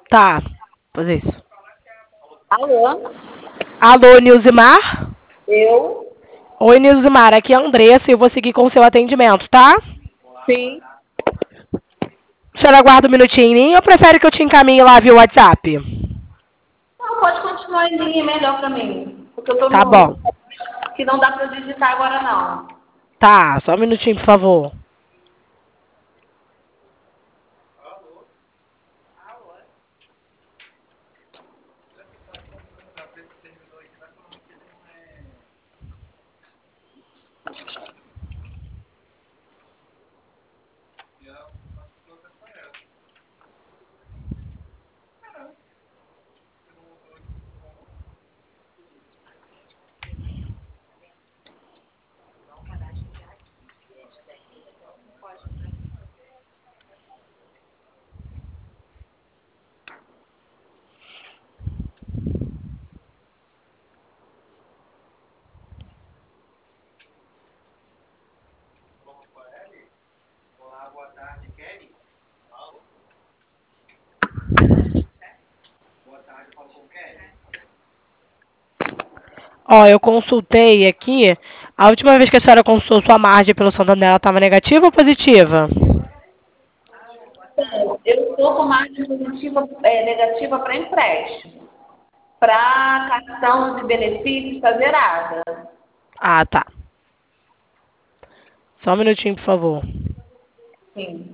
Tá, fazer isso. Alô? Alô, Nilzimar? Eu? Oi, Nilzimar, aqui é a Andressa e eu vou seguir com o seu atendimento, tá? Sim. A senhora aguarda um minutinho ou prefere que eu te encaminhe lá via WhatsApp? Não, pode continuar em linha, é melhor pra mim. Porque eu tô Tá no... bom. que não dá pra eu digitar agora, não. Tá, só um minutinho, por favor. Ó, eu consultei aqui. A última vez que a senhora consultou sua margem pelo Santander, ela estava negativa ou positiva? Eu estou com margem positiva, negativa para empréstimo. Para cartão de benefícios está zerada. Ah, tá. Só um minutinho, por favor. Sim.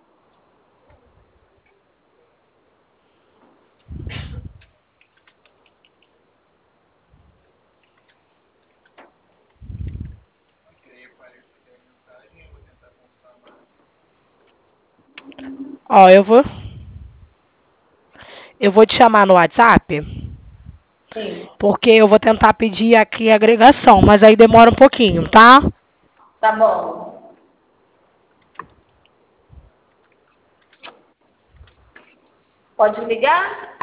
Ó, eu vou te chamar no WhatsApp, Sim. porque eu vou tentar pedir aqui a agregação, mas aí demora um pouquinho, tá? Tá bom. Pode ligar?